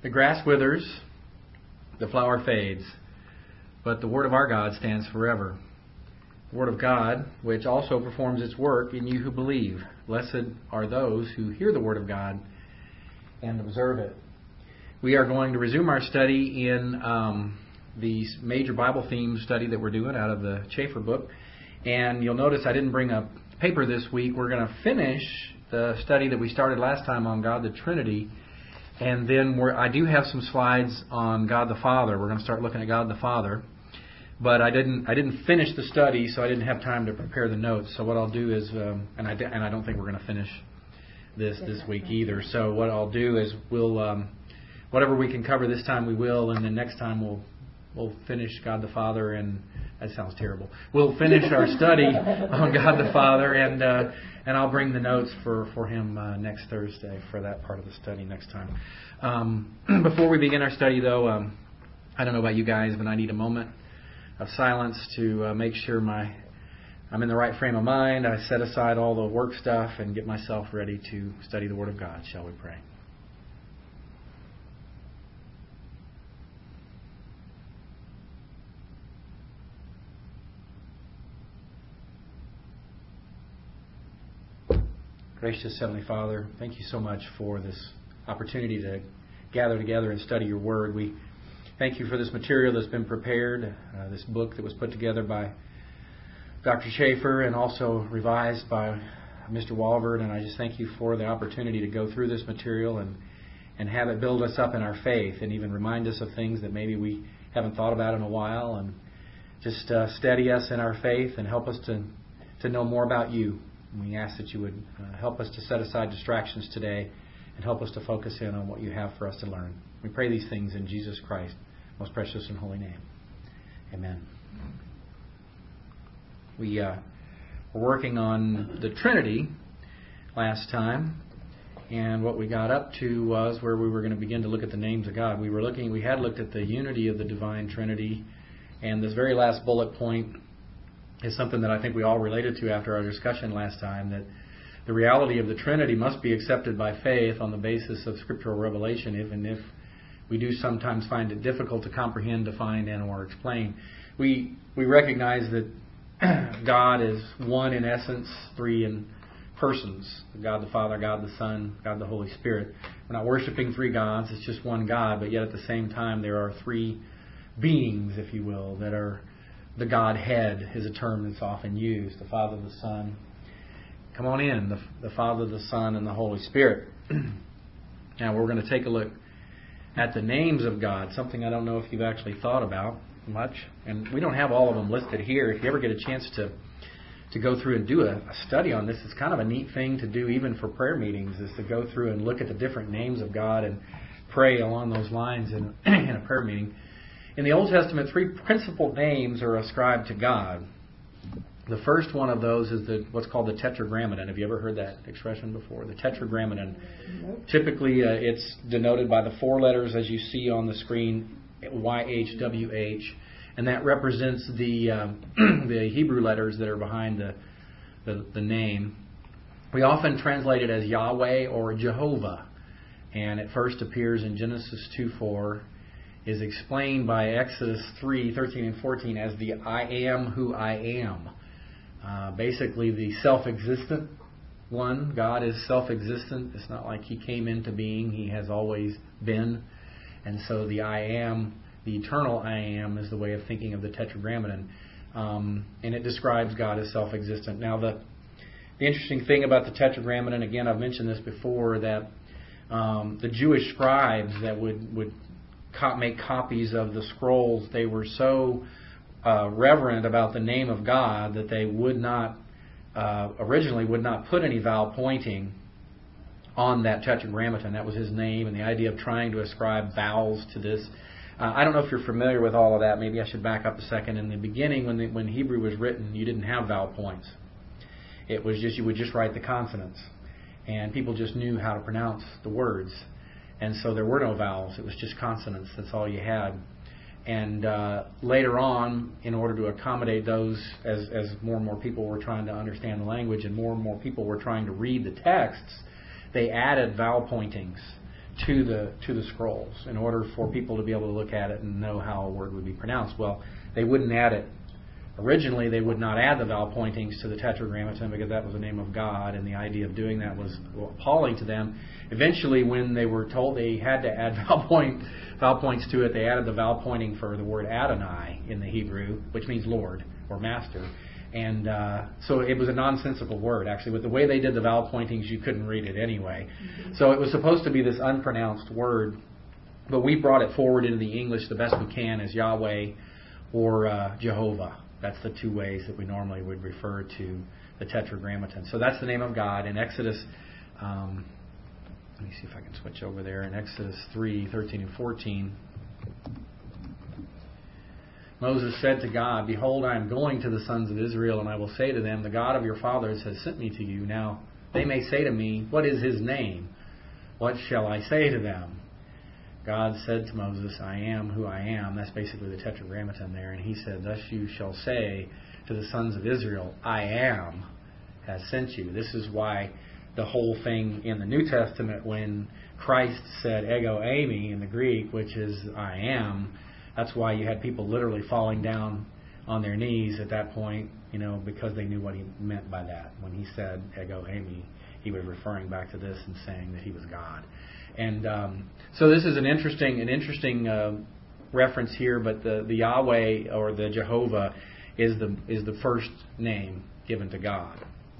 The grass withers, the flower fades, but the word of our God stands forever. The word of God, which also performs its work in you who believe. Blessed are those who hear the word of God and observe it. We are going to resume our study in the major Bible theme study that we're doing out of the Chafer book. And you'll notice I didn't bring a paper this week. We're going to finish the study that we started last time on God the Trinity. And then I do have some slides on God the Father. We're going to start looking at God the Father. But I didn't finish the study, so I didn't have time to prepare the notes. So what I'll do is, and I don't think we're going to finish this week either. So what I'll do is we'll, whatever we can cover this time we will, and then next time we'll finish God the Father, and that sounds terrible. We'll finish our study on God the Father, and I'll bring the notes for him next Thursday for that part of the study next time. Before we begin our study, though, I don't know about you guys, but I need a moment of silence to make sure I'm in the right frame of mind. I set aside all the work stuff and get myself ready to study the Word of God. Shall we pray? Gracious Heavenly Father, thank you so much for this opportunity to gather together and study your Word. We thank you for this material that's been prepared, this book that was put together by Dr. Chafer and also revised by Mr. Walvard. And I just thank you for the opportunity to go through this material and have it build us up in our faith and even remind us of things that maybe we haven't thought about in a while, and just steady us in our faith and help us to know more about you. We ask that you would help us to set aside distractions today and help us to focus in on what you have for us to learn. We pray these things in Jesus Christ's most precious and holy name. Amen. We were working on the Trinity last time, and what we got up to was where we were going to begin to look at the names of God. We had looked at the unity of the divine Trinity, and this very last bullet point is something that I think we all related to after our discussion last time, that the reality of the Trinity must be accepted by faith on the basis of scriptural revelation, even if we do sometimes find it difficult to comprehend, define, and or explain. We recognize that God is one in essence, three in persons. God the Father, God the Son, God the Holy Spirit. We're not worshiping three gods, it's just one God, but yet at the same time there are three beings, if you will, that are the Godhead is a term that's often used. The Father, the Son. Come on in. The Father, the Son, and the Holy Spirit. Now we're going to take a look at the names of God, something I don't know if you've actually thought about much. And we don't have all of them listed here. If you ever get a chance to go through and do a study on this, it's kind of a neat thing to do even for prayer meetings, is to go through and look at the different names of God and pray along those lines in a prayer meeting. In the Old Testament, three principal names are ascribed to God. The first one of those is what's called the Tetragrammaton. Have you ever heard that expression before? The Tetragrammaton. Nope. Typically, it's denoted by the four letters as you see on the screen, YHWH, and that represents the Hebrew letters that are behind the name. We often translate it as Yahweh or Jehovah, and it first appears in Genesis 2:4. Is explained by Exodus 3:13 and 14 as the I am who I am. Basically the self-existent one. God is self-existent. It's not like He came into being. He has always been. And so the I am, the eternal I am, is the way of thinking of the Tetragrammaton. And it describes God as self-existent. Now the interesting thing about the Tetragrammaton, again I've mentioned this before, that the Jewish scribes that would make copies of the scrolls, they were so reverent about the name of God that they originally would not put any vowel pointing on that Tetragrammaton. That was his name, and the idea of trying to ascribe vowels to this. I don't know if you're familiar with all of that. Maybe I should back up a second. In the beginning, when Hebrew was written, you didn't have vowel points. It was just, you would just write the consonants, and people just knew how to pronounce the words. And so there were no vowels. It was just consonants. That's all you had. And later on, in order to accommodate those, as more and more people were trying to understand the language and more people were trying to read the texts, they added vowel pointings to the scrolls in order for people to be able to look at it and know how a word would be pronounced. Well, they wouldn't add it. Originally, they would not add the vowel pointings to the Tetragrammaton because that was the name of God, and the idea of doing that was appalling to them. Eventually, when they were told they had to add vowel points to it, they added the vowel pointing for the word Adonai in the Hebrew, which means Lord or Master. And so it was a nonsensical word, actually. With the way they did the vowel pointings, you couldn't read it anyway. Mm-hmm. So it was supposed to be this unpronounced word, but we brought it forward into the English the best we can as Yahweh or Jehovah. That's the two ways that we normally would refer to the Tetragrammaton. So that's the name of God. In Exodus, let me see if I can switch over there. In Exodus 3:13 and 14, Moses said to God, "Behold, I am going to the sons of Israel, and I will say to them, the God of your fathers has sent me to you. Now they may say to me, what is his name? What shall I say to them?" God said to Moses, "I am who I am." That's basically the Tetragrammaton there. And he said, "Thus you shall say to the sons of Israel, I am has sent you." This is why the whole thing in the New Testament, when Christ said ego eimi in the Greek, which is I am, that's why you had people literally falling down on their knees at that point, because they knew what he meant by that. When he said ego eimi, he was referring back to this and saying that he was God. And so this is an interesting reference here, but the Yahweh or the Jehovah is the first name given to God.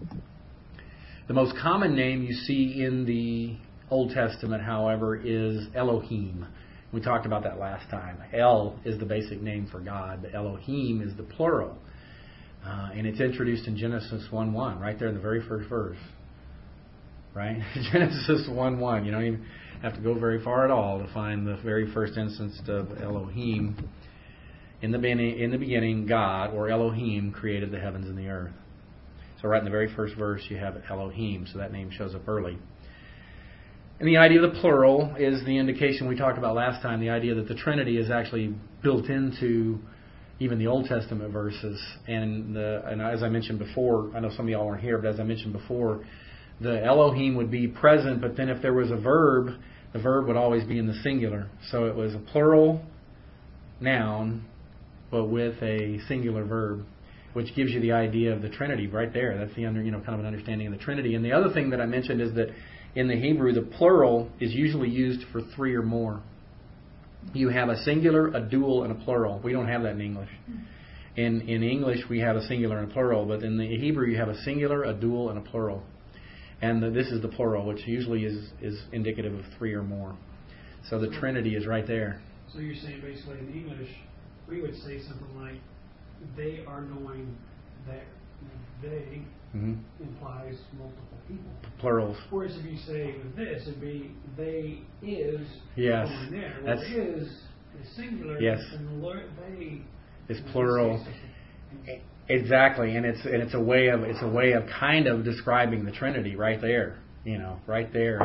The most common name you see in the Old Testament, however, is Elohim. We talked about that last time. El is the basic name for God, but Elohim is the plural. And it's introduced in Genesis 1:1, right there in the very first verse. Right? Genesis 1:1. You don't even have to go very far at all to find the very first instance of Elohim. In the beginning, God, or Elohim, created the heavens and the earth. So right in the very first verse, you have Elohim, so that name shows up early. And the idea of the plural is the indication we talked about last time, the idea that the Trinity is actually built into even the Old Testament verses. And as I mentioned before, I know some of y'all weren't here, but as I mentioned before, the Elohim would be present, but then if there was a verb, the verb would always be in the singular. So it was a plural noun, but with a singular verb, which gives you the idea of the Trinity right there. That's the kind of an understanding of the Trinity. And the other thing that I mentioned is that in the Hebrew, the plural is usually used for three or more. You have a singular, a dual, and a plural. We don't have that in English. In English, we have a singular and a plural, but in the Hebrew, you have a singular, a dual, and a plural. And this is the plural, which usually is indicative of three or more. So the Trinity is right there. So you're saying basically in English, we would say something like, they are going there. They implies multiple people. Plurals. Whereas if you say this, it'd be they is yes. going there. Well, that's is singular. Yes. And the Lord, they is plural. Exactly, and it's a way of kind of describing the Trinity right there. Right there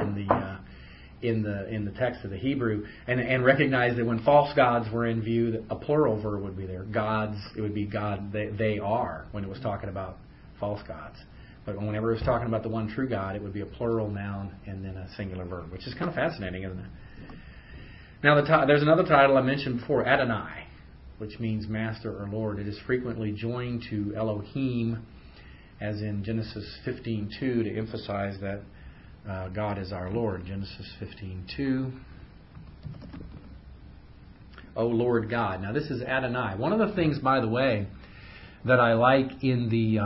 in the text of the Hebrew, and recognize that when false gods were in view, that a plural verb would be there. Gods, it would be God. They are when it was talking about false gods. But whenever it was talking about the one true God, it would be a plural noun and then a singular verb, which is kind of fascinating, isn't it? Now there's another title I mentioned before, Adonai, which means master or Lord. It is frequently joined to Elohim, as in Genesis 15:2, to emphasize that God is our Lord. Genesis 15:2. O Lord God. Now this is Adonai. One of the things, by the way, that I like in the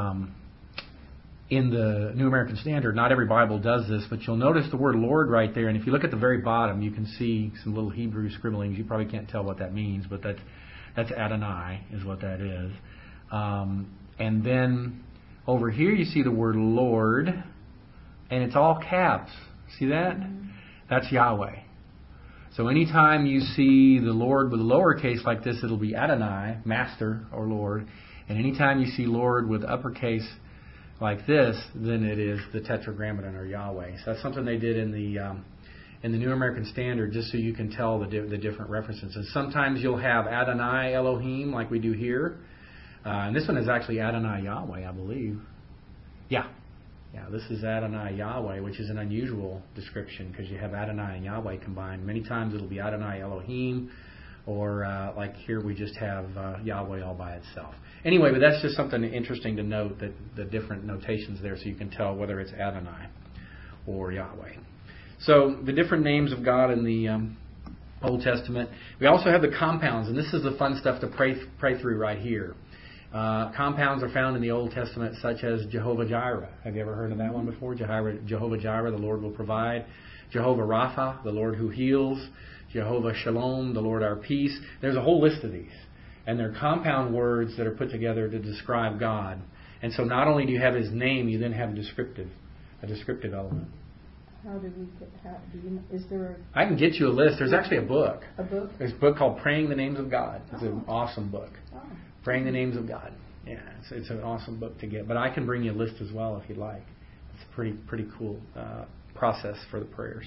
New American Standard, not every Bible does this, but you'll notice the word Lord right there. And if you look at the very bottom, you can see some little Hebrew scribblings. You probably can't tell what that means, but that's Adonai is what that is. And then over here you see the word Lord, and it's all caps. See that? That's Yahweh. So anytime you see the Lord with a lowercase like this, it'll be Adonai, master or Lord. And anytime you see Lord with uppercase like this, then it is the Tetragrammaton or Yahweh. So that's something they did in the New American Standard, just so you can tell the different references. And sometimes you'll have Adonai Elohim, like we do here. And this one is actually Adonai Yahweh, I believe. Yeah. Yeah, this is Adonai Yahweh, which is an unusual description because you have Adonai and Yahweh combined. Many times it'll be Adonai Elohim, or like here we just have Yahweh all by itself. Anyway, but that's just something interesting to note, that the different notations there, so you can tell whether it's Adonai or Yahweh. So the different names of God in the Old Testament. We also have the compounds, and this is the fun stuff to pray through right here. Compounds are found in the Old Testament, such as Jehovah Jireh. Have you ever heard of that one before? Jehovah Jireh, the Lord will provide. Jehovah Rapha, the Lord who heals. Jehovah Shalom, the Lord our peace. There's a whole list of these. And they're compound words that are put together to describe God. And so not only do you have His name, you then have a descriptive element. How do we get that? Is there I can get you a list. There's actually a book. A book? There's a book called Praying the Names of God. It's an awesome book. Oh. Praying the Names of God. Yeah, it's an awesome book to get. But I can bring you a list as well if you'd like. It's a pretty cool process for the prayers.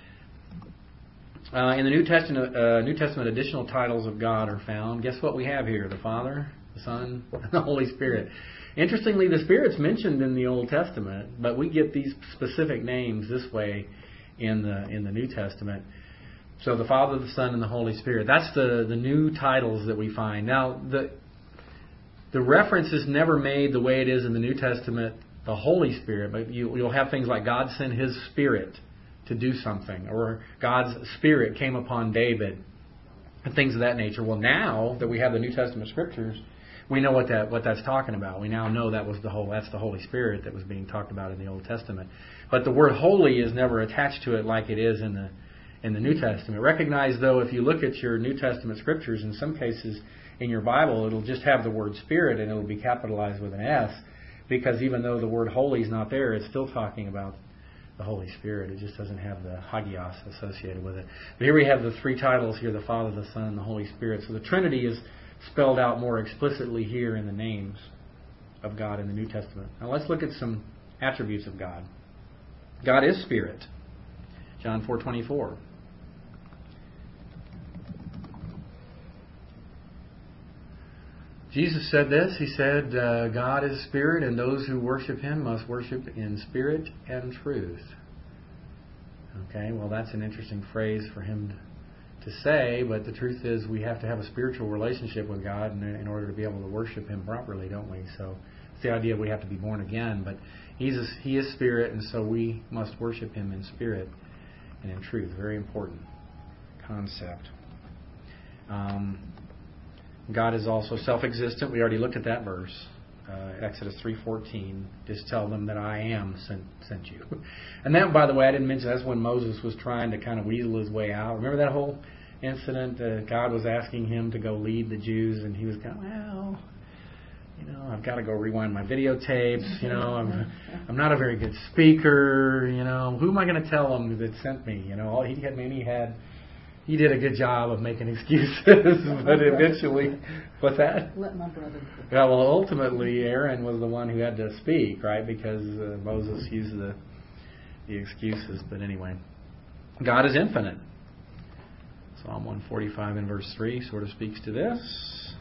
In the New Testament, additional titles of God are found. Guess what we have here? The Father, the Son, and the Holy Spirit. Interestingly, the Spirit's mentioned in the Old Testament, but we get these specific names this way in the New Testament. So the Father, the Son, and the Holy Spirit. That's the new titles that we find. Now, the reference is never made the way it is in the New Testament, the Holy Spirit, but you'll have things like God sent His Spirit to do something, or God's Spirit came upon David, and things of that nature. Well, now that we have the New Testament Scriptures, we know what that's talking about. We now know that's the Holy Spirit that was being talked about in the Old Testament. But the word holy is never attached to it like it is in the New Testament. Recognize, though, if you look at your New Testament Scriptures, in some cases in your Bible, it'll just have the word Spirit and it'll be capitalized with an S, because even though the word holy is not there, it's still talking about the Holy Spirit. It just doesn't have the hagios associated with it. But here we have the three titles here, the Father, the Son, and the Holy Spirit. So the Trinity is spelled out more explicitly here in the names of God in the New Testament. Now let's look at some attributes of God. God is Spirit. John 4:24. Jesus said this. He said, God is Spirit, and those who worship Him must worship in spirit and truth. Okay, well, that's an interesting phrase for Him to say, but the truth is we have to have a spiritual relationship with God in order to be able to worship Him properly, don't we? So it's the idea we have to be born again, but He is Spirit, and so we must worship Him in spirit and in truth. Very important concept. God is also self-existent. We already looked at that verse. Exodus 3:14. Just tell them that I am sent you. And that, by the way, I didn't mention, that's when Moses was trying to kind of weasel his way out. Remember that whole incident? God was asking him to go lead the Jews, and he was kind of, well, I've got to go rewind my videotapes. I'm not a very good speaker. Who am I going to tell them that sent me? All he did a good job of making excuses, but eventually, what's that? Let my brother. Yeah, well, ultimately, Aaron was the one who had to speak, right? Because Moses used the excuses. But anyway, God is infinite. Psalm 145 and verse 3 sort of speaks to this.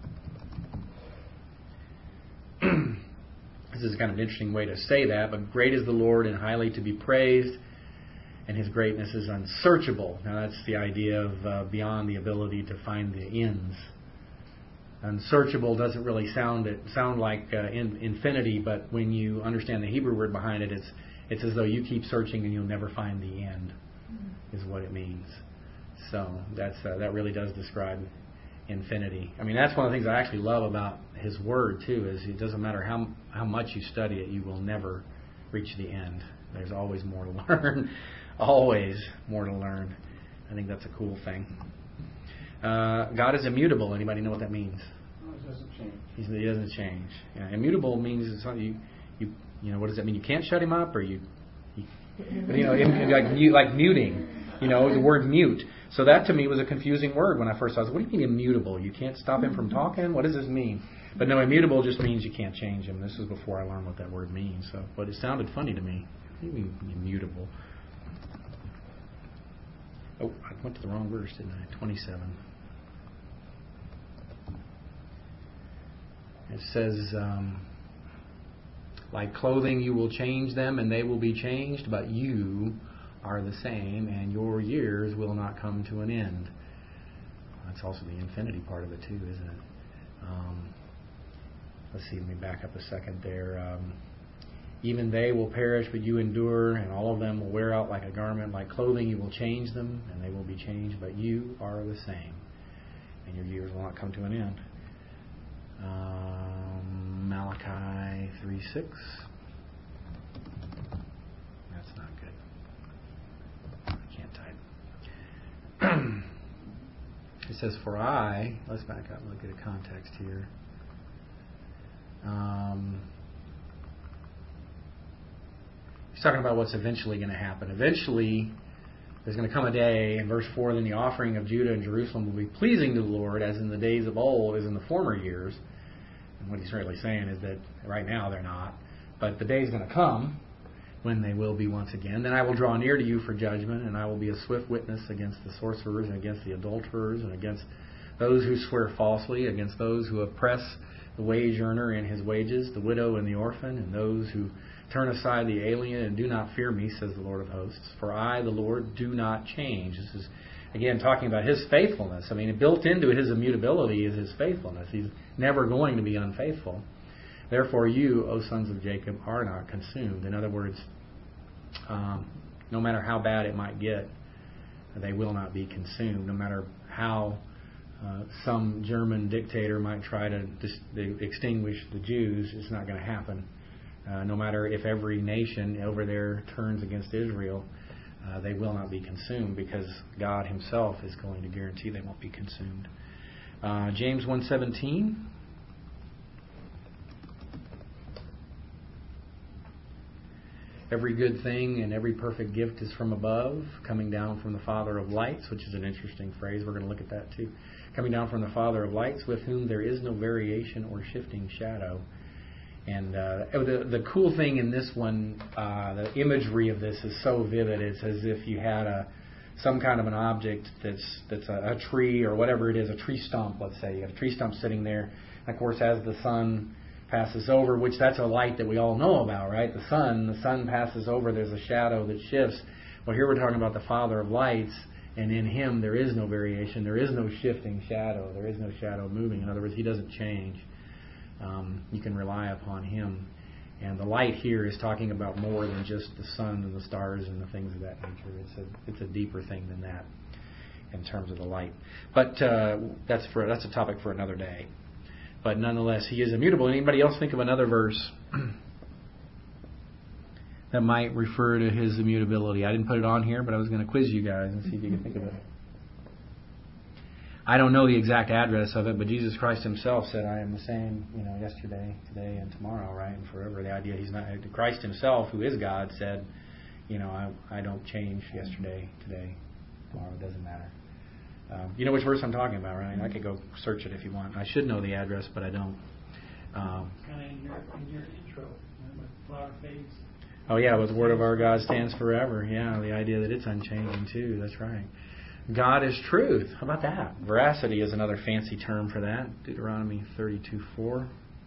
This is kind of an interesting way to say that, but great is the Lord and highly to be praised, and His greatness is unsearchable. Now that's the idea of beyond the ability to find the ends. Unsearchable doesn't really sound like infinity, but when you understand the Hebrew word behind it, it's as though you keep searching and you'll never find the end, is what it means. So that really does describe infinity. I mean, that's one of the things I actually love about His Word too, is it doesn't matter how much you study it, you will never reach the end. There's always more to learn. Always more to learn. I think that's a cool thing. God is immutable. Anybody know what that means? No, it doesn't change. He doesn't change. Yeah, immutable means it's something you what does that mean? You can't shut Him up, or like muting. The word mute. So that to me was a confusing word when I first saw it. What do you mean immutable? You can't stop Him from talking? What does this mean? But no, immutable just means you can't change Him. This is before I learned what that word means. But it sounded funny to me. What do you mean immutable? Oh, I went to the wrong verse, didn't I? 27. It says, Like clothing, you will change them, and they will be changed, but you are the same, and your years will not come to an end. That's also the infinity part of it too, isn't it? Let's see, let me back up a second there. Even they will perish, but you endure, and all of them will wear out like a garment. Like clothing, you will change them, and they will be changed, but you are the same, and your years will not come to an end. Malachi 3:6. That's not good. I can't type. It says, for I, let's back up and look at a context here. He's talking about what's eventually going to happen. Eventually, there's going to come a day, in verse 4, then the offering of Judah and Jerusalem will be pleasing to the Lord, as in the days of old, as in the former years. And what he's really saying is that right now they're not. But the day is going to come when they will be once again. Then I will draw near to you for judgment, and I will be a swift witness against the sorcerers and against the adulterers and against those who swear falsely, against those who oppress the wage earner and his wages, the widow and the orphan, and those who turn aside the alien and do not fear me, says the Lord of hosts. For I, the Lord, do not change. This is, again, talking about His faithfulness. I mean, built into His immutability is His faithfulness. He's never going to be unfaithful. Therefore you, O sons of Jacob, are not consumed. In other words, no matter how bad it might get, they will not be consumed. No matter how some German dictator might try to extinguish the Jews, it's not going to happen. No matter if every nation over there turns against Israel, they will not be consumed, because God Himself is going to guarantee they won't be consumed. James 1:17. Every good thing and every perfect gift is from above, coming down from the Father of lights, which is an interesting phrase. We're going to look at that too. Coming down from the Father of lights, with whom there is no variation or shifting shadow. And the cool thing in this one, the imagery of this is so vivid. It's as if you had some kind of an object that's a tree or whatever it is, a tree stump, let's say. You have a tree stump sitting there. And of course, as the sun passes over, which that's a light that we all know about, right? The sun passes over, there's a shadow that shifts. Well, here we're talking about the Father of lights, and in Him there is no variation, there is no shifting shadow, there is no shadow moving. In other words, He doesn't change. You can rely upon Him. And the light here is talking about more than just the sun and the stars and the things of that nature. It's a deeper thing than that in terms of the light. But that's a topic for another day. But nonetheless, He is immutable. Anybody else think of another verse that might refer to His immutability? I didn't put it on here, but I was going to quiz you guys and see if you can think of it. I don't know the exact address of it, but Jesus Christ Himself said, I am the same, yesterday, today, and tomorrow, right? And forever. The idea He's not... Christ Himself, who is God, said, I don't change yesterday, today, tomorrow. It doesn't matter. You know which verse I'm talking about, right? I could go search it if you want. I should know the address, but I don't. Kind of in your intro, when flower fades. Oh yeah, but the word of our God stands forever. Yeah, the idea that it's unchanging too. That's right. God is truth. How about that? Veracity is another fancy term for that. Deuteronomy 32:4.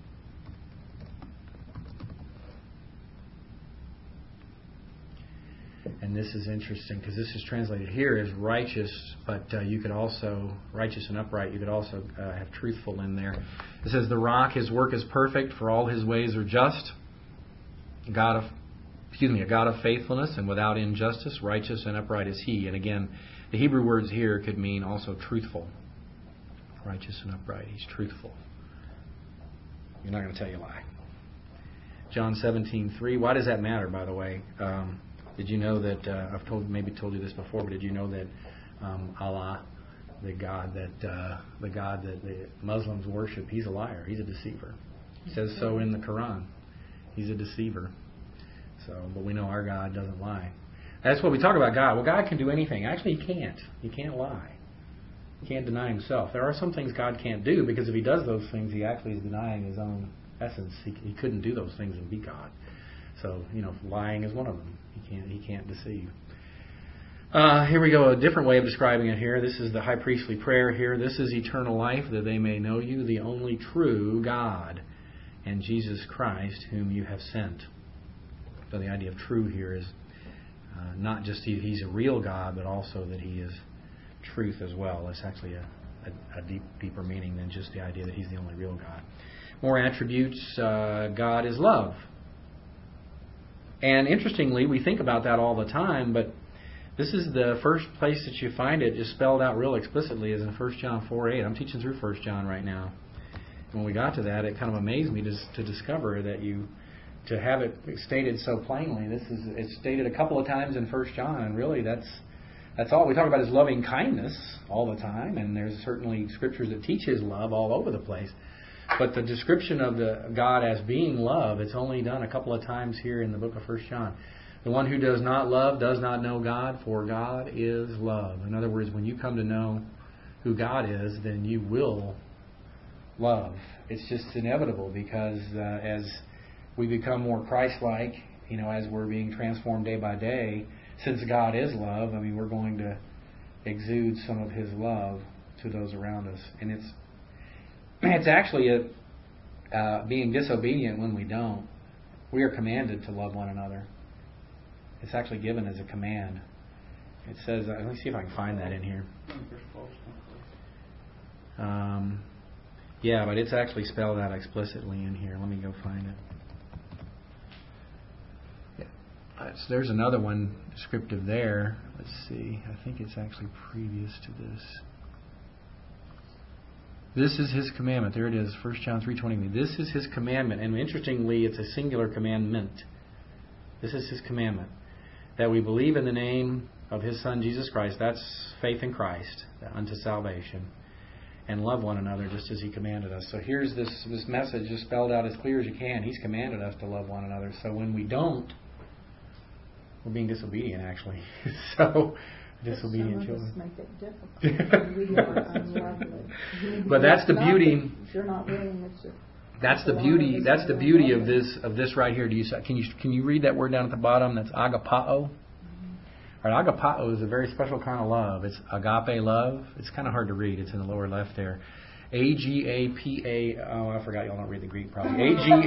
And this is interesting because this is translated here as righteous, but you could also, righteous and upright, you could also have truthful in there. It says, the rock, His work is perfect, for all His ways are just. A God of faithfulness and without injustice, righteous and upright is He. And again, the Hebrew words here could mean also truthful. Righteous and upright. He's truthful. You're not going to tell you a lie. John 17:3. Why does that matter, by the way? Did you know that, I've told you this before, but did you know that Allah, the God that the Muslims worship, He's a liar. He's a deceiver. It says so in the Quran. He's a deceiver. But we know our God doesn't lie. That's what we talk about God. Well, God can do anything. Actually, He can't. He can't lie. He can't deny Himself. There are some things God can't do, because if He does those things, He actually is denying His own essence. He couldn't do those things and be God. So, lying is one of them. He can't deceive. Here we go, a different way of describing it here. This is the high priestly prayer here. This is eternal life, that they may know You, the only true God, and Jesus Christ, whom you have sent. So the idea of true here is not just He's a real God, but also that He is truth as well. It's actually a deeper meaning than just the idea that He's the only real God. More attributes, God is love. And interestingly, we think about that all the time, but this is the first place that you find it just spelled out real explicitly is in 1 John 4:8. I'm teaching through 1 John right now. When we got to that, it kind of amazed me to discover that to have it stated so plainly. It's stated a couple of times in 1 John, and really that's all we talk about is loving kindness all the time, and there's certainly scriptures that teach His love all over the place. But the description of the God as being love, it's only done a couple of times here in the book of 1 John. The one who does not love does not know God, for God is love. In other words, when you come to know who God is, then you will love. It's just inevitable because as we become more Christ-like, as we're being transformed day by day, since God is love, we're going to exude some of His love to those around us. And it's actually being disobedient when we don't. We are commanded to love one another. It's actually given as a command. It says, let me see if I can find that in here. Yeah, but it's actually spelled out explicitly in here. Let me go find it. So there's another one descriptive there. Let's see. I think it's actually previous to this. This is His commandment. There it is, 1 John 3:20. This is His commandment. And interestingly, it's a singular commandment. This is His commandment. That we believe in the name of His Son, Jesus Christ. That's faith in Christ unto salvation. And love one another just as He commanded us. So here's this message just spelled out as clear as you can. He's commanded us to love one another. So when we don't, we're being disobedient, actually. So, disobedient children. Some of us make it difficult. We are unlovely. But that's the beauty. You're not willing. That's the beauty. That's the beauty of this right here. Can you read that word down at the bottom? That's agapao. All right, agapao is a very special kind of love. It's agape love. It's kind of hard to read. It's in the lower left there. A-G-A-P-A. Oh, I forgot y'all don't read the Greek probably.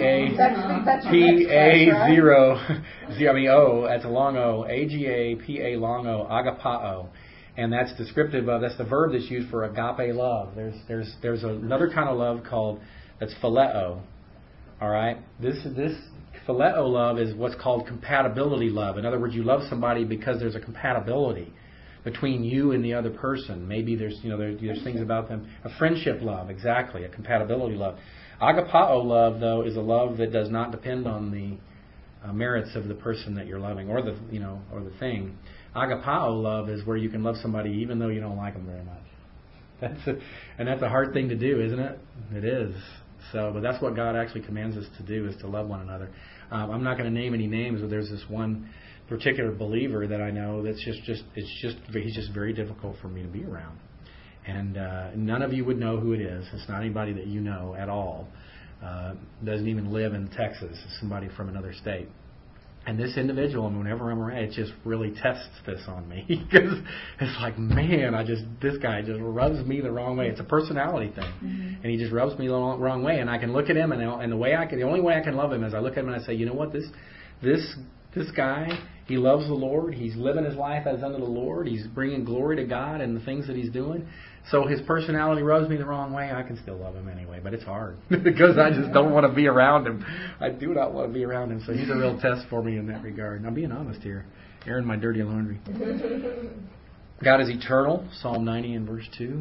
A-G-A-P-A 0. O. That's a long O. A-G-A-P-A long O. Agapao. And that's descriptive of, that's the verb that's used for agape love. There's another kind of love called, that's phileo. All right? This phileo love is what's called compatibility love. In other words, you love somebody because there's a compatibility between you and the other person. Maybe there's things about them. A friendship love, exactly, a compatibility love. Agapao love, though, is a love that does not depend on the merits of the person that you're loving or the thing. Agapao love is where you can love somebody even though you don't like them very much. That's a hard thing to do, isn't it? It is. But that's what God actually commands us to do, is to love one another. I'm not going to name any names, but there's this one particular believer that I know that's he's just very difficult for me to be around. And none of you would know who it is. It's not anybody that you know at all. Doesn't even live in Texas. It's somebody from another state. And this individual, whenever I'm around, it just really tests this on me. Because it's like, man, this guy just rubs me the wrong way. It's a personality thing. Mm-hmm. And he just rubs me the wrong way. And I can look at him, and the only way I can love him is I look at him and I say, you know what, this guy, he loves the Lord. He's living his life as unto the Lord. He's bringing glory to God in the things that he's doing. So his personality rubs me the wrong way. I can still love him anyway, but it's hard because I just don't want to be around him. I do not want to be around him. So he's a real test for me in that regard. And I'm being honest here, airing my dirty laundry. God is eternal. Psalm 90 and verse 2.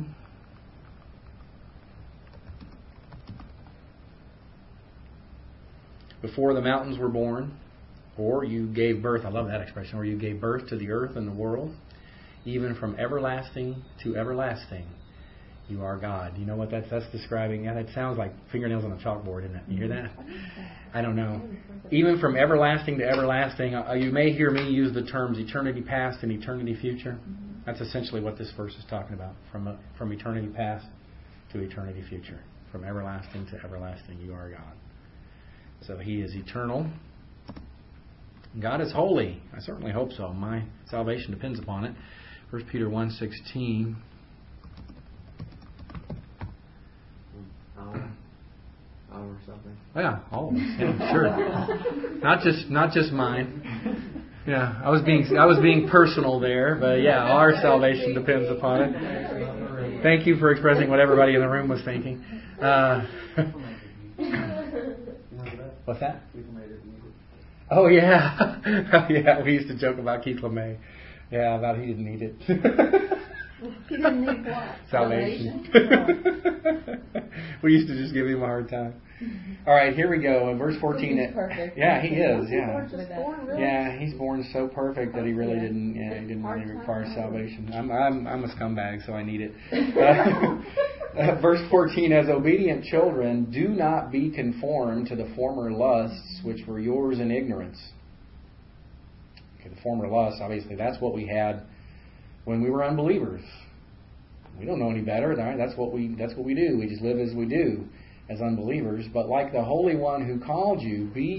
Before the mountains were born, or you gave birth, I love that expression, or you gave birth to the earth and the world, even from everlasting to everlasting, you are God. You know what that's describing? Yeah, that sounds like fingernails on a chalkboard, isn't it? You hear that? I don't know. Even from everlasting to everlasting, you may hear me use the terms eternity past and eternity future. That's essentially what this verse is talking about. From eternity past to eternity future. From everlasting to everlasting, you are God. So He is eternal. God is holy. I certainly hope so. My salvation depends upon it. 1 Peter 1:16. or something. Yeah, all of us. Yeah, sure. Not just mine. Yeah, I was being personal there, but yeah, our salvation depends upon it. Thank you for expressing what everybody in the room was thinking. What's that? Oh yeah, yeah. We used to joke about Keith LeMay. Yeah, about he didn't need it. He didn't need what? Salvation. We used to just give him a hard time. All right, here we go. In verse 14. He's perfect. Yeah, he is. Yeah. Born really? Yeah, he's born so perfect that he really didn't. Yeah, he didn't really require salvation. I'm a scumbag, so I need it. Verse 14: As obedient children, do not be conformed to the former lusts which were yours in ignorance. Okay, the former lusts, obviously, that's what we had when we were unbelievers. We don't know any better. Right? That's what we do. We just live as we do as unbelievers. But like the Holy One who called you, be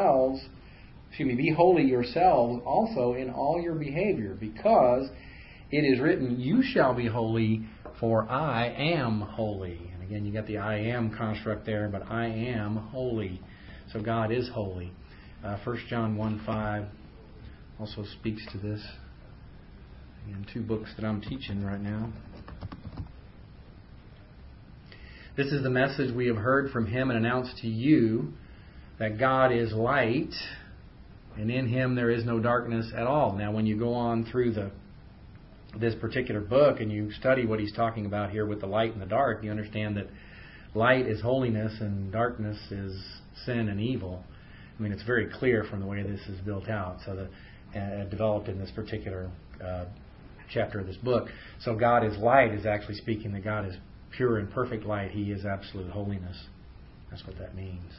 holy yourselves also in all your behavior, because it is written, you shall be holy, for I am holy. And again, you got the I am construct there, but I am holy. So God is holy. 1 John 1:5 also speaks to this. And 2 books that I'm teaching right now. This is the message we have heard from Him and announced to you, that God is light, and in Him there is no darkness at all. Now, when you go on through this particular book and you study what He's talking about here with the light and the dark, you understand that light is holiness and darkness is sin and evil. I mean, it's very clear from the way this is built out. So developed in this particular chapter of this book. So God is light is actually speaking that God is pure and perfect light. He is absolute holiness. That's what that means.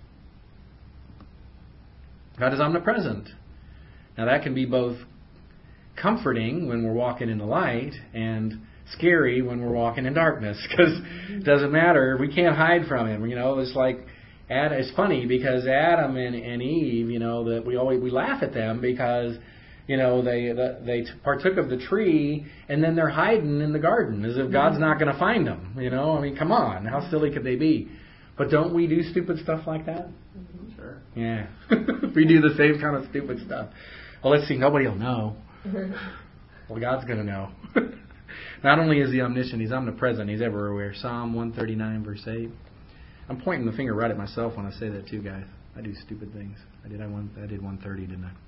God is omnipresent. Now that can be both comforting when we're walking in the light and scary when we're walking in darkness, because it doesn't matter. We can't hide from Him. You know, it's like it's funny because Adam and Eve, you know, that we laugh at them because, you know, they partook of the tree and then they're hiding in the garden as if God's not going to find them. You know, I mean, come on, how silly could they be? But don't we do stupid stuff like that? Sure. Yeah, we do the same kind of stupid stuff. Well, let's see, nobody will know. Well, God's going to know. Not only is He omniscient, He's omnipresent. He's everywhere. Psalm 139, verse 8. I'm pointing the finger right at myself when I say that too, guys. I do stupid things. I did 130, didn't I?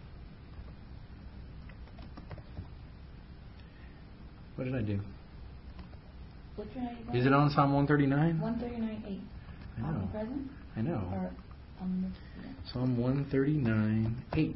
What did I do? Is it on Psalm 139? 139:8. I know. Omnipresent? I know. Or Psalm 139:8.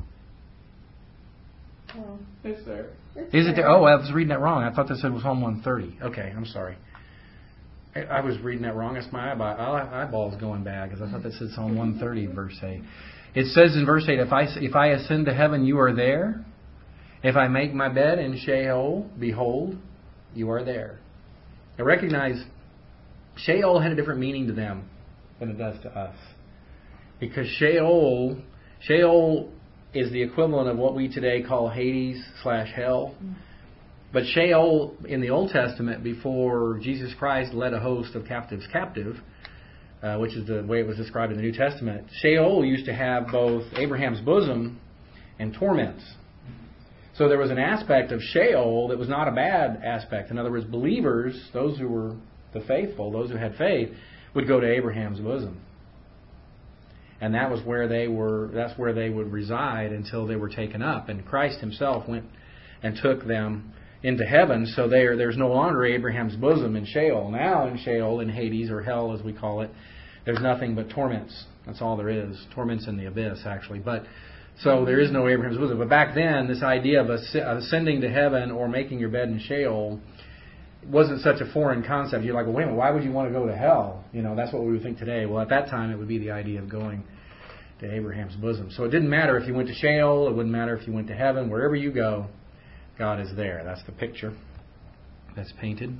Oh. It's there. Is it there? Oh, I was reading that wrong. I thought that said it was Psalm 130. Okay, I'm sorry. I was reading that wrong. That's my eyeballs going bad because I thought that said Psalm 130, verse 8. It says in verse 8, if I ascend to heaven, you are there. If I make my bed in Sheol, behold, you are there. Now recognize, Sheol had a different meaning to them than it does to us. Because Sheol is the equivalent of what we today call Hades/hell. But Sheol in the Old Testament, before Jesus Christ led a host of captives captive, which is the way it was described in the New Testament, Sheol used to have both Abraham's bosom and torments. So there was an aspect of Sheol that was not a bad aspect. In other words, believers, those who were the faithful, those who had faith, would go to Abraham's bosom. And that was where that's where they would reside until they were taken up. And Christ Himself went and took them into heaven, so there's no longer Abraham's bosom in Sheol. Now in Sheol, in Hades, or hell as we call it, there's nothing but torments. That's all there is. Torments in the abyss, actually. But so there is no Abraham's bosom. But back then, this idea of ascending to heaven or making your bed in Sheol wasn't such a foreign concept. You're like, well, wait a minute, why would you want to go to hell? You know, that's what we would think today. Well, at that time, it would be the idea of going to Abraham's bosom. So it didn't matter if you went to Sheol. It wouldn't matter if you went to heaven. Wherever you go, God is there. That's the picture that's painted.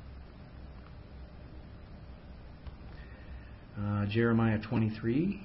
Jeremiah 23.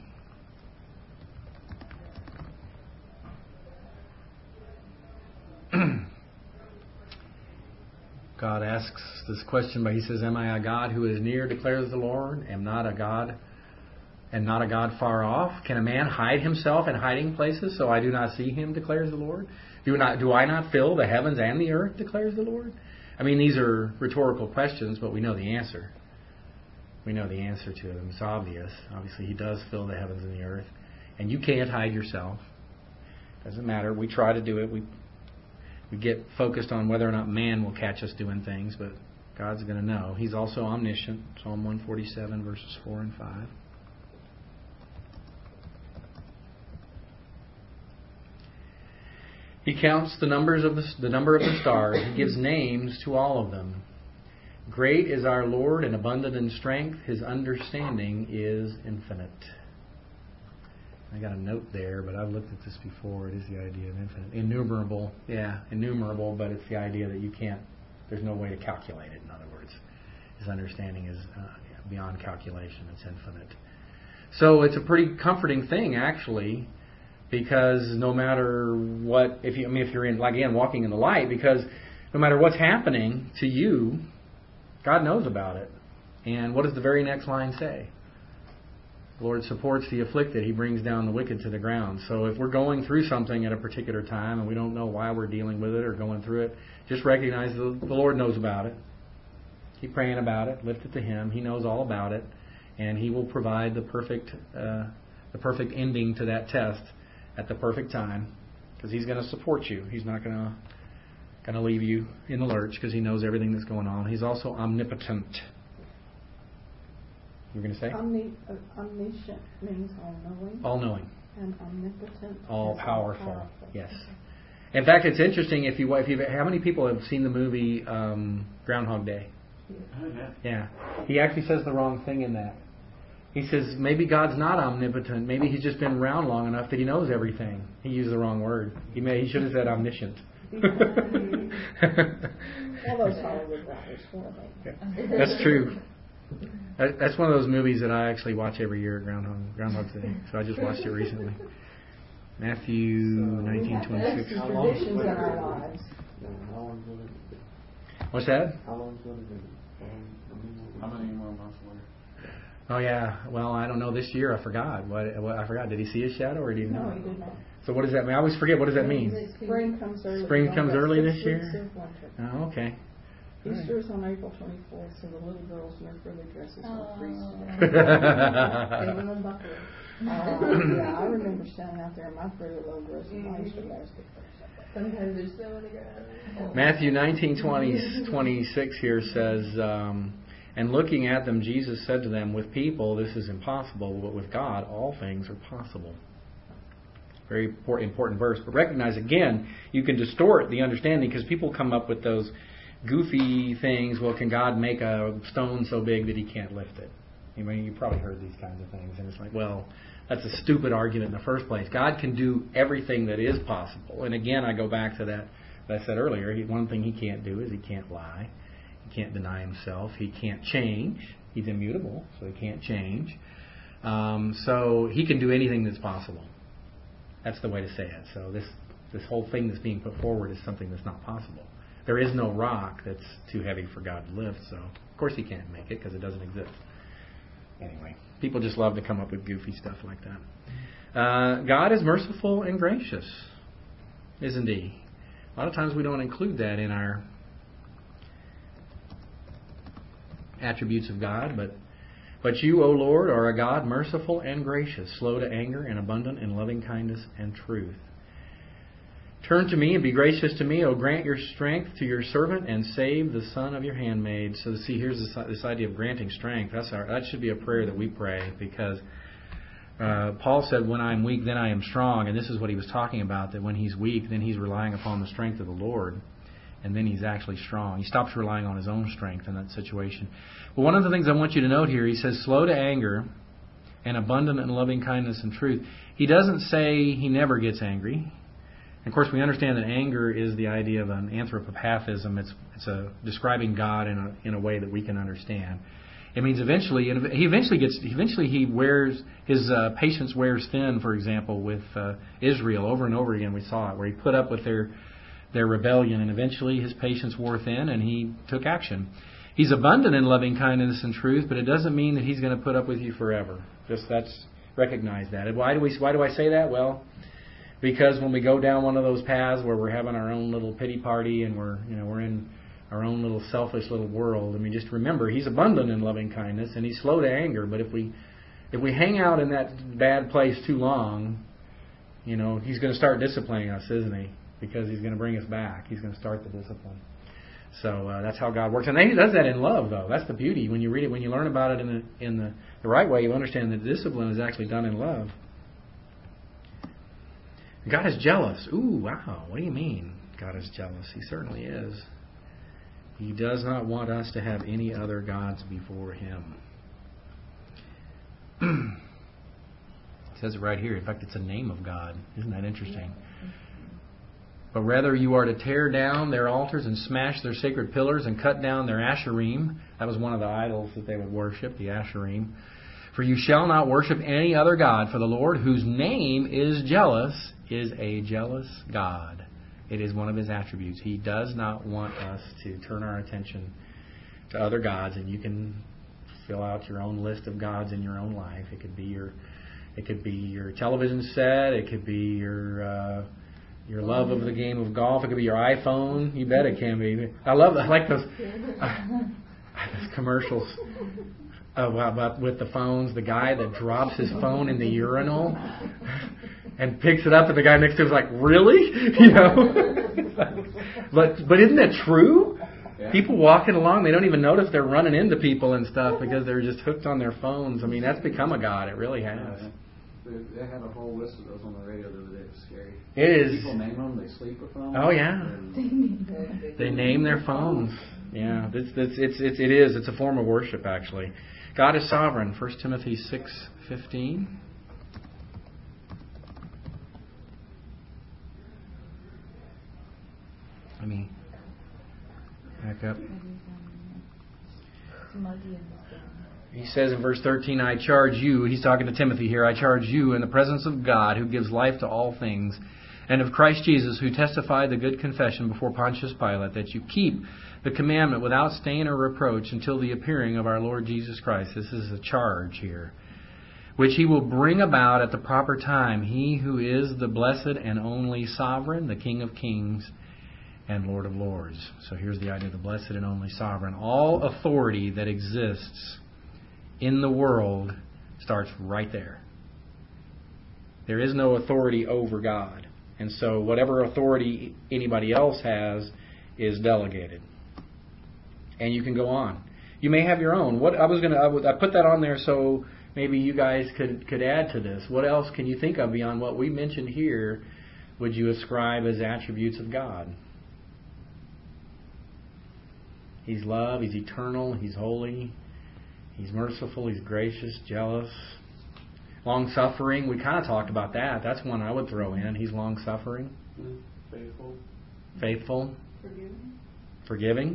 God asks this question, but He says, "Am I a God who is near, declares the Lord, and not a God far off? Can a man hide himself in hiding places so I do not see him, declares the Lord? Do I not fill the heavens and the earth, declares the Lord?" I mean, these are rhetorical questions, but we know the answer. We know the answer to them. It's obvious. Obviously, He does fill the heavens and the earth. And you can't hide yourself. Doesn't matter. We try to do it. We get focused on whether or not man will catch us doing things, but God's going to know. He's also omniscient. Psalm 147, verses 4 and 5. He counts the number of the stars. He gives names to all of them. Great is our Lord and abundant in strength. His understanding is infinite. I got a note there, but I've looked at this before. It is the idea of infinite. Innumerable. Yeah, innumerable, but it's the idea that you can't, there's no way to calculate it, in other words. His understanding is beyond calculation. It's infinite. So it's a pretty comforting thing, actually, because no matter what, if you're in, like, again, walking in the light, because no matter what's happening to you, God knows about it. And what does the very next line say? The Lord supports the afflicted. He brings down the wicked to the ground. So if we're going through something at a particular time and we don't know why we're dealing with it or going through it, just recognize the Lord knows about it. Keep praying about it. Lift it to Him. He knows all about it. And He will provide the perfect ending to that test at the perfect time, because He's going to support you. He's not going to leave you in the lurch, because He knows everything that's going on. He's also omnipotent. You were going to say? Omniscient means all-knowing. All-knowing. And omnipotent. All-powerful. Yes. In fact, it's interesting how many people have seen the movie Groundhog Day? Yeah. He actually says the wrong thing in that. He says maybe God's not omnipotent. Maybe He's just been around long enough that He knows everything. He used the wrong word. He should have said omniscient. All those Hollywood writers for me. That's true. That's one of those movies that I actually watch every year at Groundhog's Day. So I just watched it recently. Matthew 19:26. Traditions in our lives. What's that? How long is it? How many more months later? Oh yeah. Well, I don't know. This year I forgot. What I forgot. Did he see his shadow or did he not? No, he did not. So what does that mean? I always forget. What does that mean? Spring comes early. Spring comes early this 6 year? weeks of winter. Oh, okay. Easter is on April 24th, so the little girls in their frilly dresses will freeze to death. Even them buckling. Yeah, I remember standing out there in my pretty little dress and my Easter basket. Sometimes there's so many girls. Matthew 19:26 here says, and looking at them, Jesus said to them, with people this is impossible, but with God all things are possible. Very important verse. But recognize, again, you can distort the understanding because people come up with those goofy things. Well, can God make a stone so big that He can't lift it? I mean, you probably heard these kinds of things. And it's like, well, that's a stupid argument in the first place. God can do everything that is possible. And again, I go back to that I said earlier. One thing He can't do is He can't lie. He can't deny Himself. He can't change. He's immutable, so He can't change. So He can do anything that's possible. That's the way to say it. So this whole thing that's being put forward is something that's not possible. There is no rock that's too heavy for God to lift, so of course He can't make it because it doesn't exist. Anyway, people just love to come up with goofy stuff like that. God is merciful and gracious, isn't He? A lot of times we don't include that in our attributes of God, but you, O Lord, are a God merciful and gracious, slow to anger and abundant in loving kindness and truth. Turn to me and be gracious to me. O grant your strength to your servant and save the son of your handmaid. So see, here's this idea of granting strength. That should be a prayer that we pray, because Paul said, when I am weak, then I am strong. And this is what he was talking about, that when he's weak, then he's relying upon the strength of the Lord. And then he's actually strong. He stops relying on his own strength in that situation. But one of the things I want you to note here, he says slow to anger and abundant in loving kindness and truth. He doesn't say He never gets angry. Of course, we understand that anger is the idea of an anthropopathism. It's describing God in a way that we can understand. It means eventually he wears his patience wears thin. For example, with Israel, over and over again, we saw it where He put up with their their rebellion, and eventually His patience wore thin and He took action. He's abundant in loving kindness and truth, but it doesn't mean that He's going to put up with you forever. Recognize that. And why do I say that? Well, because when we go down one of those paths where we're having our own little pity party and we're in our own little selfish little world, I mean, just remember He's abundant in loving kindness and He's slow to anger. But if we hang out in that bad place too long, He's going to start disciplining us, isn't He? Because He's going to bring us back. He's going to start the discipline. So that's how God works, and He does that in love, though. That's the beauty. When you read it, when you learn about it in the right way, you understand that discipline is actually done in love. God is jealous. Ooh, wow! What do you mean? God is jealous? He certainly is. He does not want us to have any other gods before Him. It says it right here. In fact, it's a name of God. Isn't that interesting? But rather you are to tear down their altars and smash their sacred pillars and cut down their Asherim. That was one of the idols that they would worship, the Asherim. For you shall not worship any other God, for the Lord, whose name is jealous, is a jealous God. It is one of His attributes. He does not want us to turn our attention to other gods, and you can fill out your own list of gods in your own life. It could be your television set. It could be your love of the game of golf. It could be your iPhone. You bet it can be. I like those commercials about with the phones. The guy that drops his phone in the urinal and picks it up, and the guy next to him is like, "Really?" But isn't that true? Yeah. People walking along, they don't even notice they're running into people and stuff because they're just hooked on their phones. I mean, that's become a god. It really has. Yeah. They had a whole list of those on the radio the other day. It was scary. It is. People name them. They sleep with them. Oh yeah. They name their phones. Yeah. It is. It's a form of worship, actually. God is sovereign. 1 Timothy 6:15. Let me back up. He says in verse 13, I charge you, he's talking to Timothy here, I charge you in the presence of God who gives life to all things, and of Christ Jesus who testified the good confession before Pontius Pilate, that you keep the commandment without stain or reproach until the appearing of our Lord Jesus Christ. This is a charge here. Which He will bring about at the proper time. He who is the blessed and only sovereign, the King of kings and Lord of lords. So here's the idea of the blessed and only sovereign. All authority that exists in the world starts right there. There is no authority over God. And so whatever authority anybody else has is delegated. And you can go on. You may have your own. I put that on there so maybe you guys could add to this. What else can you think of beyond what we mentioned here would you ascribe as attributes of God? He's love, He's eternal, He's holy, He's merciful, He's gracious, jealous. Long-suffering, we kind of talked about that. That's one I would throw in. He's long-suffering. Faithful. Forgiving.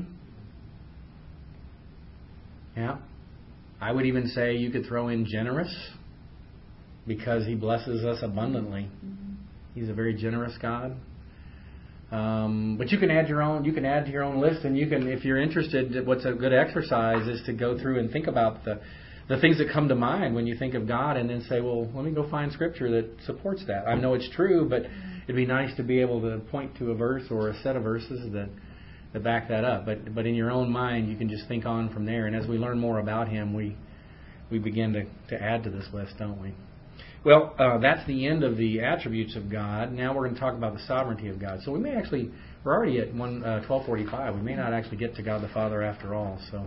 Yeah. I would even say you could throw in generous because He blesses us abundantly. He's a very generous God. But you can add your own. You can add to your own list, and you can, if you're interested. What's a good exercise is to go through and think about the things that come to mind when you think of God, and then say, well, let me go find Scripture that supports that. I know it's true, but it'd be nice to be able to point to a verse or a set of verses that back that up. But in your own mind, you can just think on from there. And as we learn more about Him, we begin to add to this list, don't we? Well, that's the end of the attributes of God. Now we're going to talk about the sovereignty of God. So we're already at 12:45. We may not actually get to God the Father after all. So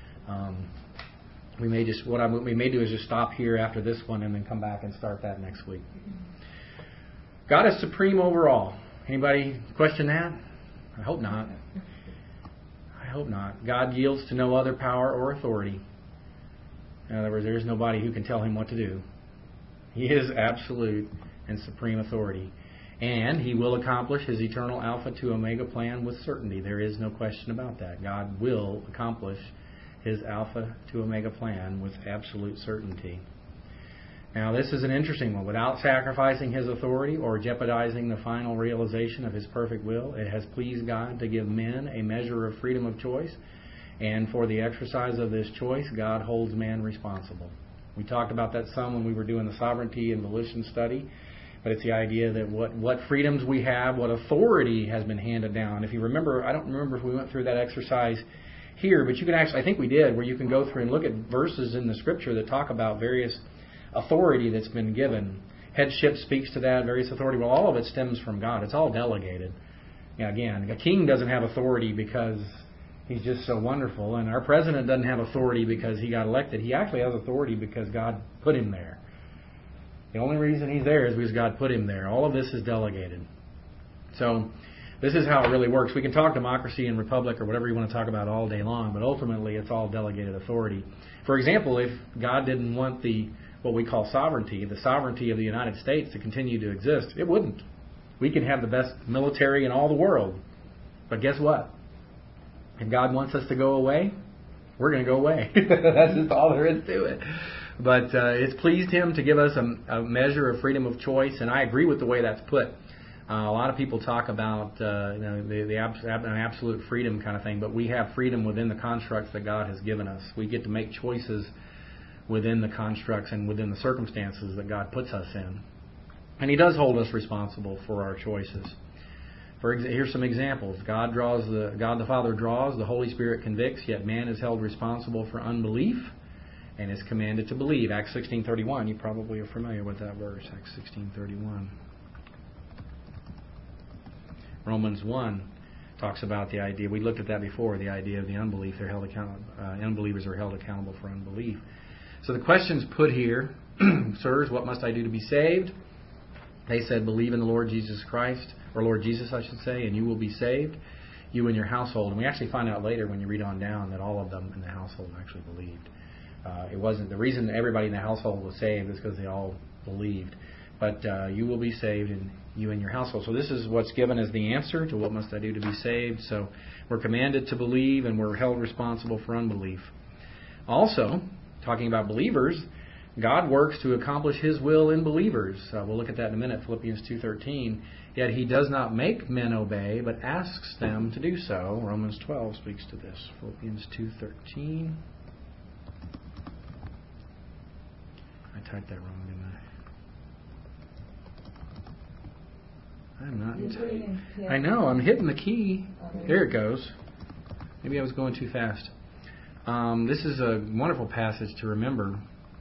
we may what we may do is just stop here after this one and then come back and start that next week. God is supreme over all. Anybody question that? I hope not. I hope not. God yields to no other power or authority. In other words, there is nobody who can tell Him what to do. He is absolute and supreme authority. And He will accomplish His eternal Alpha to Omega plan with certainty. There is no question about that. God will accomplish His Alpha to Omega plan with absolute certainty. Now, this is an interesting one. Without sacrificing His authority or jeopardizing the final realization of His perfect will, it has pleased God to give men a measure of freedom of choice. And for the exercise of this choice, God holds man responsible. We talked about that some when we were doing the sovereignty and volition study. But it's the idea that what freedoms we have, what authority has been handed down. If you remember, I don't remember if we went through that exercise here, but you can actually, I think we did, where you can go through and look at verses in the Scripture that talk about various authority that's been given. Headship speaks to that, various authority. Well, all of it stems from God. It's all delegated. Again, a king doesn't have authority because he's just so wonderful, and our president doesn't have authority because he got elected. He actually has authority because God put him there. The only reason he's there is because God put him there. All of this is delegated. So this is how it really works. We can talk democracy and republic or whatever you want to talk about all day long, but ultimately it's all delegated authority. For example, if God didn't want what we call sovereignty, the sovereignty of the United States to continue to exist, it wouldn't. We can have the best military in all the world. But guess what? If God wants us to go away, we're going to go away. That's just all there is to it. But it's pleased Him to give us a measure of freedom of choice, and I agree with the way that's put. A lot of people talk about the absolute freedom kind of thing, but we have freedom within the constructs that God has given us. We get to make choices within the constructs and within the circumstances that God puts us in. And He does hold us responsible for our choices. Here's some examples. God the Father draws, the Holy Spirit convicts, yet man is held responsible for unbelief and is commanded to believe. Acts 16:31. You probably are familiar with that verse, Acts 16:31. Romans 1 talks about the idea. We looked at that before. The idea of the unbelief. Unbelievers are held accountable for unbelief. So the question's put here, sirs, what must I do to be saved? They said, believe in the Lord Jesus Christ, or Lord Jesus, I should say, and you will be saved, you and your household. And we actually find out later when you read on down that all of them in the household actually believed. It wasn't the reason everybody in the household was saved is because they all believed. But you will be saved, and you and your household. So this is what's given as the answer to what must I do to be saved. So we're commanded to believe, and we're held responsible for unbelief. Also, talking about believers, God works to accomplish His will in believers. We'll look at that in a minute, Philippians 2:13. Yet He does not make men obey, but asks them to do so. Romans 12 speaks to this. Philippians 2:13. I typed that wrong, didn't I? I'm not. I know, I'm hitting the key. There it goes. Maybe I was going too fast. This is a wonderful passage to remember.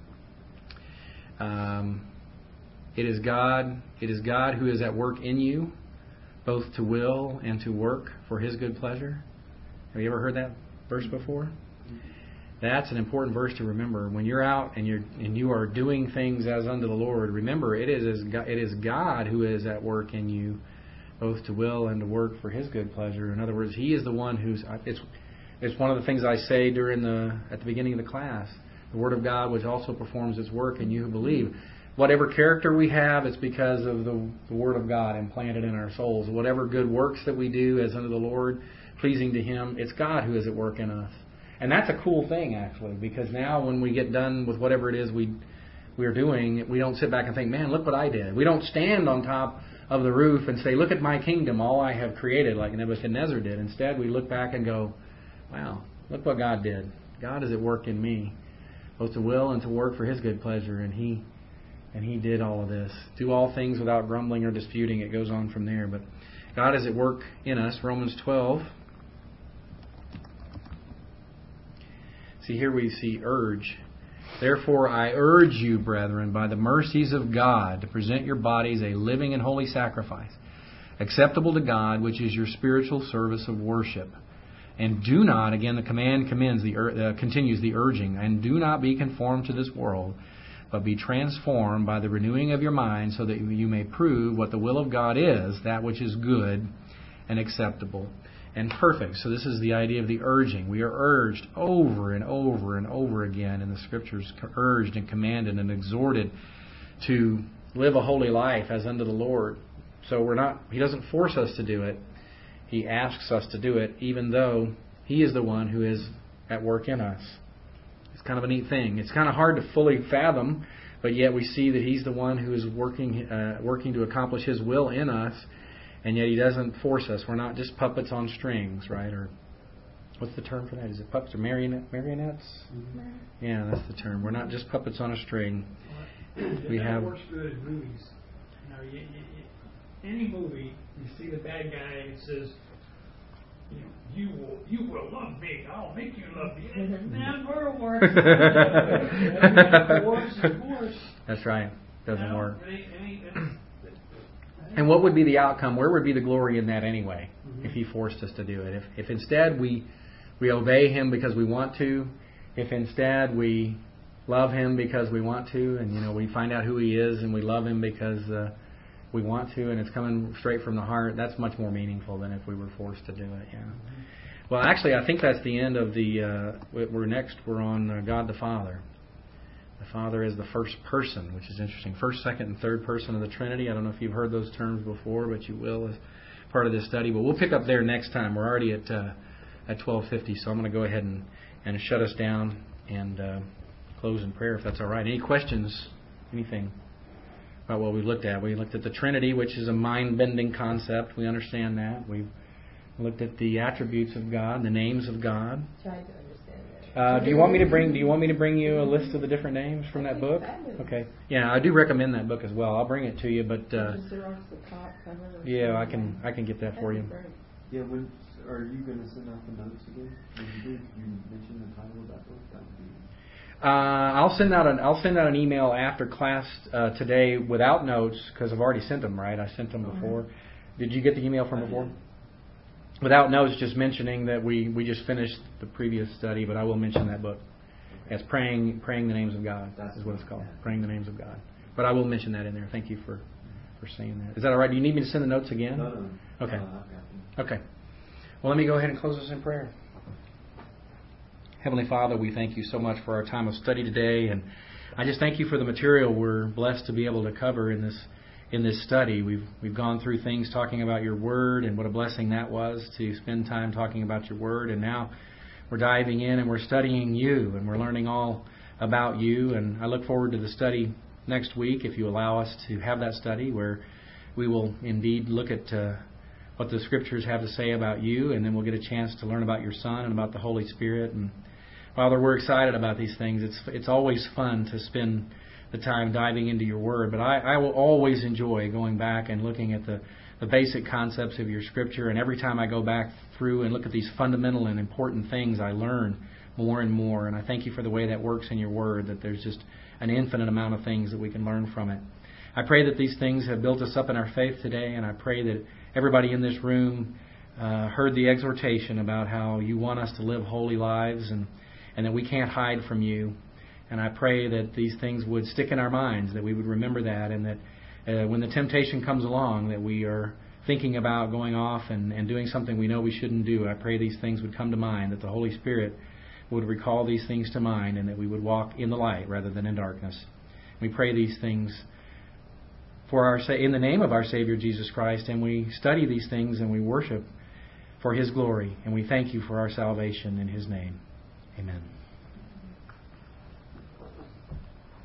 It is God who is at work in you, both to will and to work for His good pleasure. Have you ever heard that verse before? That's an important verse to remember. When you're out and you are doing things as unto the Lord, remember it is God who is at work in you, both to will and to work for His good pleasure. In other words, He is the one who's. It's one of the things I say at the beginning of the class. The Word of God, which also performs its work in you who believe. Whatever character we have, it's because of the Word of God implanted in our souls. Whatever good works that we do as unto the Lord, pleasing to Him, it's God who is at work in us. And that's a cool thing, actually, because now when we get done with whatever it is we're doing, we don't sit back and think, man, look what I did. We don't stand on top of the roof and say, look at my kingdom, all I have created, like Nebuchadnezzar did. Instead, we look back and go, wow, look what God did. God is at work in me, both to will and to work for His good pleasure, and He did all of this. Do all things without grumbling or disputing. It goes on from there. But God is at work in us. Romans 12. See, here we see urge. Therefore, I urge you, brethren, by the mercies of God, to present your bodies a living and holy sacrifice, acceptable to God, which is your spiritual service of worship. And do not, again, the command continues the urging, and do not be conformed to this world, but be transformed by the renewing of your mind, so that you may prove what the will of God is, that which is good and acceptable and perfect. So this is the idea of the urging. We are urged over and over and over again in the Scriptures, urged and commanded and exhorted to live a holy life as unto the Lord. So He doesn't force us to do it. He asks us to do it, even though He is the one who is at work in us. It's kind of a neat thing. It's kind of hard to fully fathom, but yet we see that He's the one who is working to accomplish His will in us, and yet He doesn't force us. We're not just puppets on strings, right? Or what's the term for that? Is it puppets or marionettes? Mm-hmm. Yeah, that's the term. We're not just puppets on a string. That works good in movies. Any movie, you see the bad guy and it says, you will love me. I'll make you love me. That never works. That's right. Doesn't work. And what would be the outcome? Where would be the glory in that anyway? If He forced us to do it? If instead we obey Him because we want to, if instead we love Him because we want to, and we find out who He is and we love Him because we want to, and it's coming straight from the heart, that's much more meaningful than if we were forced to do it. Yeah. Well, actually, I think that's the end of the. We're on God the Father. The Father is the first person, which is interesting. First, second, and third person of the Trinity. I don't know if you've heard those terms before, but you will as part of this study. But we'll pick up there next time. We're already at 12:50, so I'm going to go ahead and shut us down and close in prayer, if that's all right. Any questions? Anything about what we've looked at? We looked at the Trinity, which is a mind-bending concept. We understand that. We've looked at the attributes of God, the names of God. Trying to understand that. Do you want me to bring you a list of the different names from that book? Okay. Yeah, I do recommend that book as well. I'll bring it to you, but yeah, I can get that for you. Yeah, are you going to send out the notes again? You mentioned the title of that book. That would be. I'll send out an email after class today without notes because I've already sent them. Right, I sent them before. Did you get the email from before? Without notes, just mentioning that we just finished the previous study, but I will mention that book. It's praying the names of God. That is what it's called. Praying the names of God. But I will mention that in there. Thank you for saying that. Is that all right? Do you need me to send the notes again? No. Okay. Okay. Well, let me go ahead and close us in prayer. Heavenly Father, we thank You so much for our time of study today, and I just thank You for the material we're blessed to be able to cover in this study. We've gone through things talking about Your Word, and what a blessing that was to spend time talking about Your Word, and now we're diving in and we're studying You, and we're learning all about You, and I look forward to the study next week, if You allow us to have that study, where we will indeed look at what the Scriptures have to say about You, and then we'll get a chance to learn about Your Son and about the Holy Spirit. And Father, we're excited about these things. It's always fun to spend the time diving into Your Word, but I will always enjoy going back and looking at the basic concepts of Your Scripture, and every time I go back through and look at these fundamental and important things, I learn more and more, and I thank You for the way that works in Your Word, that there's just an infinite amount of things that we can learn from it. I pray that these things have built us up in our faith today, and I pray that everybody in this room heard the exhortation about how You want us to live holy lives, and that we can't hide from You. And I pray that these things would stick in our minds, that we would remember that, and that when the temptation comes along, that we are thinking about going off and doing something we know we shouldn't do. I pray these things would come to mind, that the Holy Spirit would recall these things to mind, and that we would walk in the light rather than in darkness. We pray these things in the name of our Savior Jesus Christ, and we study these things and we worship for His glory, and we thank You for our salvation in His name. Amen.